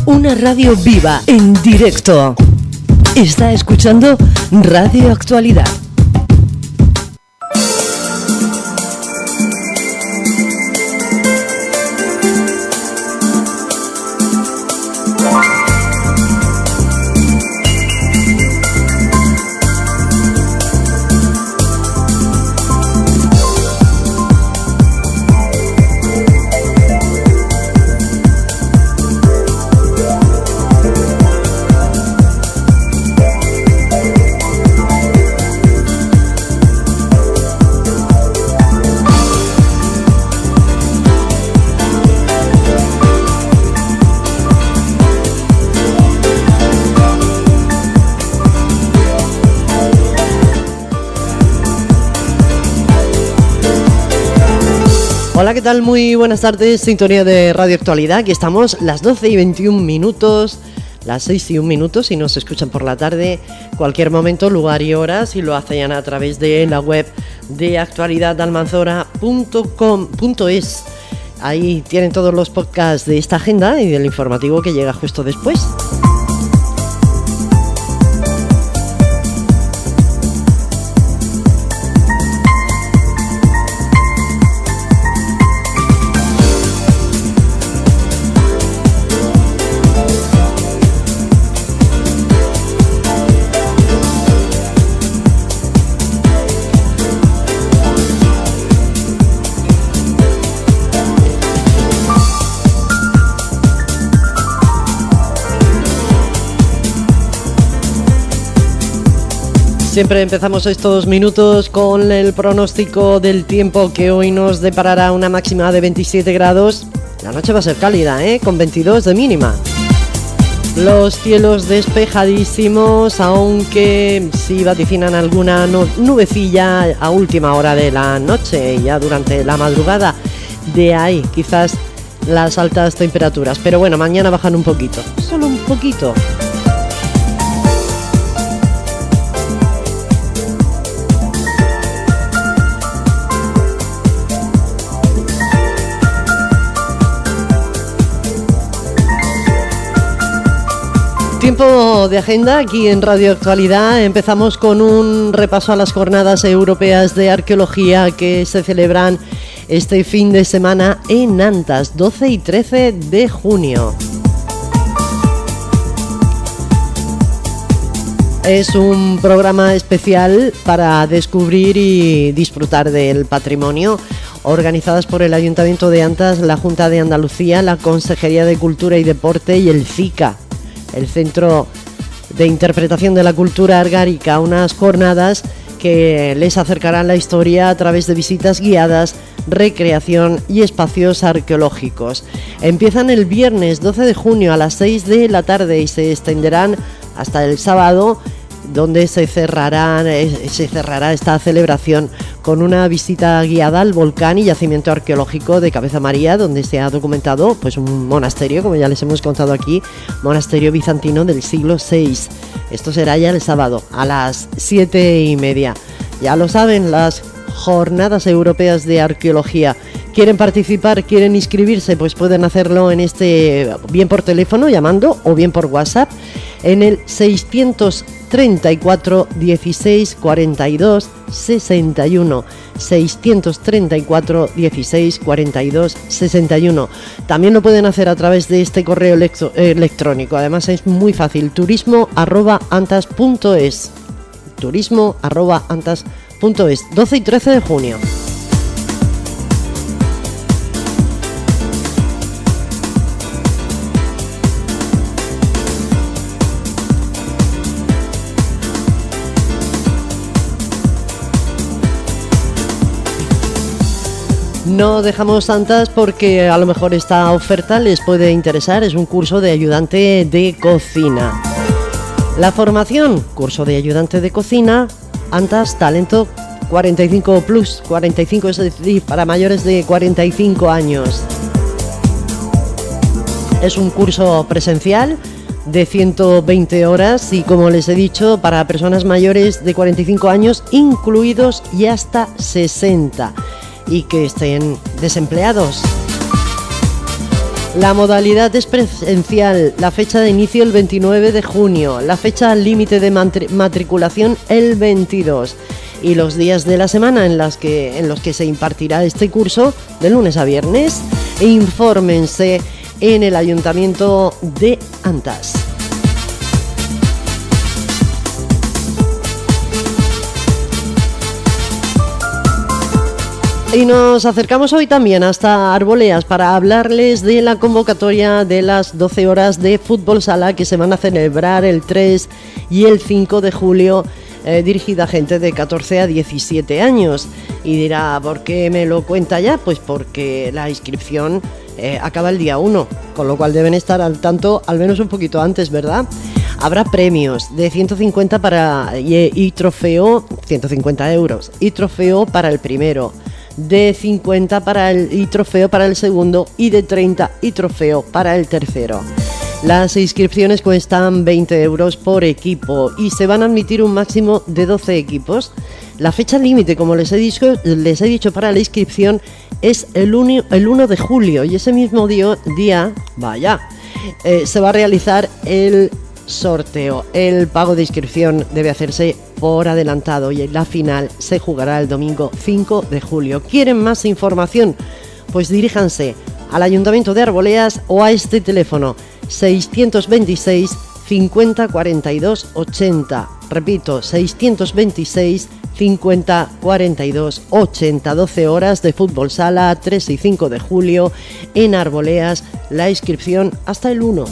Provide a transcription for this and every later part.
Una radio viva, en directo. Está escuchando Radio Actualidad. Hola, ¿qué tal? Muy buenas tardes, sintonía de Radio Actualidad. Aquí estamos, las 12 y 21 minutos, las 6 y 1 minutos, si nos escuchan por la tarde, cualquier momento, lugar y hora, si lo hacen a través de la web de actualidadalmanzora.com.es. Ahí tienen todos los podcasts de esta agenda y del informativo que llega justo después. Siempre empezamos estos minutos con el pronóstico del tiempo, que hoy nos deparará una máxima de 27 grados. La noche va a ser cálida, con 22 de mínima. Los cielos despejadísimos, aunque sí vaticinan alguna nubecilla a última hora de la noche, ya durante la madrugada. De ahí quizás las altas temperaturas. Pero bueno, mañana bajan un poquito, solo un poquito. Tiempo de agenda aquí en Radio Actualidad. Empezamos con un repaso a las jornadas europeas de arqueología que se celebran este fin de semana en Antas, 12 y 13 de junio. Es un programa especial para descubrir y disfrutar del patrimonio, organizadas por el Ayuntamiento de Antas, la Junta de Andalucía, la Consejería de Cultura y Deporte y el CICA, el Centro de Interpretación de la Cultura Argárica. Unas jornadas que les acercarán la historia a través de visitas guiadas, recreación y espacios arqueológicos. Empiezan el viernes 12 de junio a las 6 de la tarde y se extenderán hasta el sábado, donde se cerrará esta celebración con una visita guiada al volcán y yacimiento arqueológico de Cabeza María, donde se ha documentado pues un monasterio, como ya les hemos contado aquí, monasterio bizantino del siglo VI. Esto será ya el sábado a las 7:30. Ya lo saben, las jornadas europeas de arqueología. ¿Quieren participar? ¿Quieren inscribirse? Pues pueden hacerlo bien por teléfono, llamando, o bien por WhatsApp, en el 634 16 42 61. 634 16 42 61. También lo pueden hacer a través de este correo electrónico. Además es muy fácil: turismo@antas.es. turismo@antas.es. 12 y 13 de junio. No dejamos Antas porque a lo mejor esta oferta les puede interesar. Es un curso de ayudante de cocina. La formación, curso de ayudante de cocina, Antas Talento 45 Plus, 45 es decir, para mayores de 45 años. Es un curso presencial de 120 horas y, como les he dicho, para personas mayores de 45 años incluidos y hasta 60 y que estén desempleados. La modalidad es presencial, la fecha de inicio el 29 de junio, la fecha límite de matriculación el 22 y los días de la semana en los que se impartirá este curso de lunes a viernes. Infórmense en el Ayuntamiento de Antas. Y nos acercamos hoy también hasta Arboleas para hablarles de la convocatoria de las 12 horas de fútbol sala que se van a celebrar el 3 y el 5 de julio, dirigida a gente de 14 a 17 años. Y dirá, ¿por qué me lo cuenta ya? Pues porque la inscripción acaba el día 1, con lo cual deben estar al tanto al menos un poquito antes, ¿verdad? Habrá premios de 150 y trofeo, 150 euros, y trofeo para el primero, de 50 y trofeo para el segundo y de 30 y trofeo para el tercero. Las inscripciones cuestan 20 euros por equipo y se van a admitir un máximo de 12 equipos. La fecha límite, como les he dicho para la inscripción, es el 1 de julio y ese mismo día se va a realizar el sorteo. El pago de inscripción debe hacerse por adelantado y la final se jugará el domingo 5 de julio. ¿Quieren más información? Pues diríjanse al Ayuntamiento de Arboleas o a este teléfono 626 50 42 80. Repito, 626 50 42 80. 12 horas de fútbol sala, 3 y 5 de julio en Arboleas. La inscripción hasta el 1.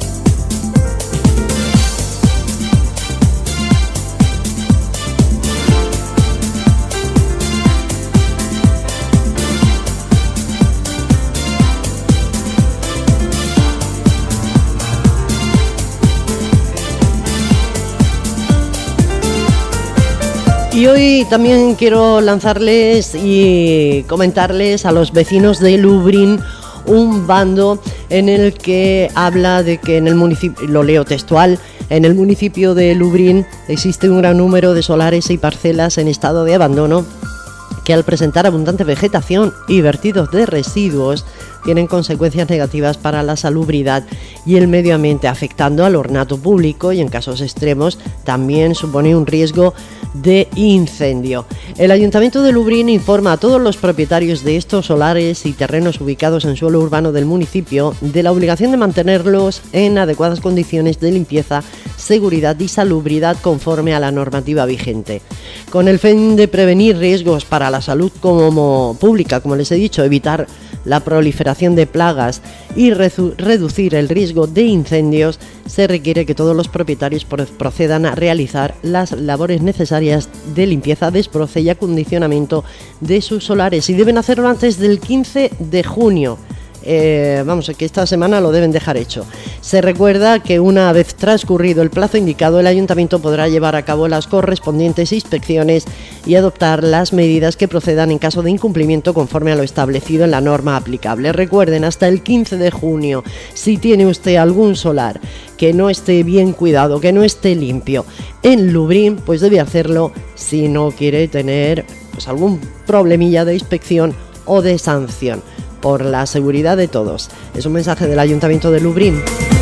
Y hoy también quiero lanzarles y comentarles a los vecinos de Lubrién un bando en el que habla de que en el municipio, lo leo textual, en el municipio de Lubrién existe un gran número de solares y parcelas en estado de abandono que al presentar abundante vegetación y vertidos de residuos tienen consecuencias negativas para la salubridad y el medio ambiente, afectando al ornato público y en casos extremos también supone un riesgo de incendio. El Ayuntamiento de Lubrién informa a todos los propietarios de estos solares y terrenos ubicados en suelo urbano del municipio de la obligación de mantenerlos en adecuadas condiciones de limpieza, seguridad y salubridad conforme a la normativa vigente. Con el fin de prevenir riesgos para la salud como pública, como les he dicho, evitar la proliferación de plagas y reducir el riesgo de incendios, se requiere que todos los propietarios procedan a realizar las labores necesarias de limpieza, desbroce y acondicionamiento de sus solares y deben hacerlo antes del 15 de junio. Que esta semana lo deben dejar hecho. Se recuerda que una vez transcurrido el plazo indicado, el Ayuntamiento podrá llevar a cabo las correspondientes inspecciones y adoptar las medidas que procedan en caso de incumplimiento conforme a lo establecido en la norma aplicable. Recuerden, hasta el 15 de junio, si tiene usted algún solar que no esté bien cuidado, que no esté limpio en Lubrién, pues debe hacerlo si no quiere tener algún problemilla de inspección o de sanción. Por la seguridad de todos. Es un mensaje del Ayuntamiento de Lubrién.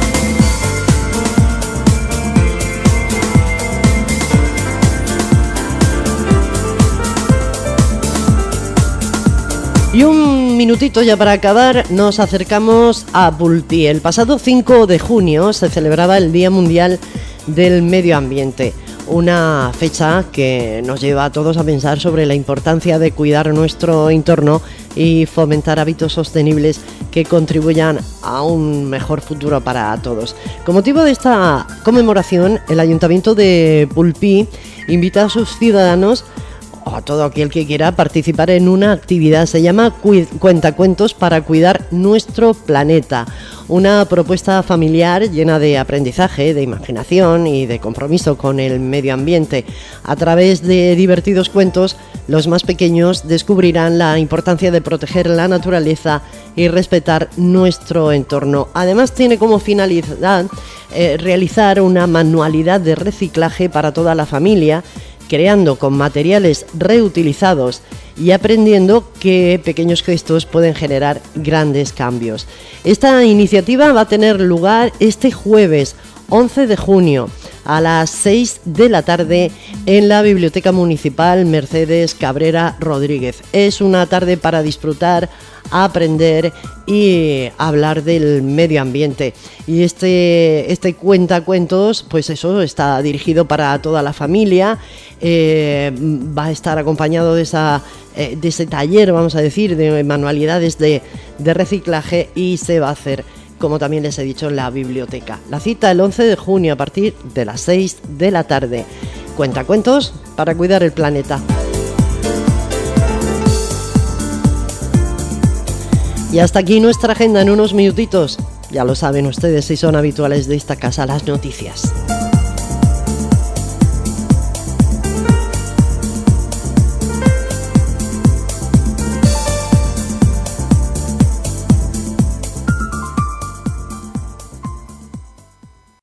Y un minutito ya para acabar, nos acercamos a Pulpí. El pasado 5 de junio se celebraba el Día Mundial del Medio Ambiente. Una fecha que nos lleva a todos a pensar sobre la importancia de cuidar nuestro entorno y fomentar hábitos sostenibles que contribuyan a un mejor futuro para todos. Con motivo de esta conmemoración, el Ayuntamiento de Pulpí invita a sus ciudadanos o a todo aquel que quiera participar en una actividad. Se llama Cuentacuentos para cuidar nuestro planeta. Una propuesta familiar llena de aprendizaje, de imaginación y de compromiso con el medio ambiente. A través de divertidos cuentos, los más pequeños descubrirán la importancia de proteger la naturaleza y respetar nuestro entorno. Además, tiene como finalidad realizar una manualidad de reciclaje para toda la familia, creando con materiales reutilizados y aprendiendo que pequeños gestos pueden generar grandes cambios. Esta iniciativa va a tener lugar este jueves 11 de junio a las 6 de la tarde en la Biblioteca Municipal Mercedes Cabrera Rodríguez. Es una tarde para disfrutar, aprender y hablar del medio ambiente. Y este cuentacuentos, pues eso, está dirigido para toda la familia. Va a estar acompañado de ese taller, vamos a decir, de manualidades de reciclaje, y se va a hacer, como también les he dicho, en la biblioteca. La cita el 11 de junio a partir de las 6 de la tarde. Cuentacuentos para cuidar el planeta. Y hasta aquí nuestra agenda en unos minutitos. Ya lo saben ustedes si son habituales de esta casa, las noticias.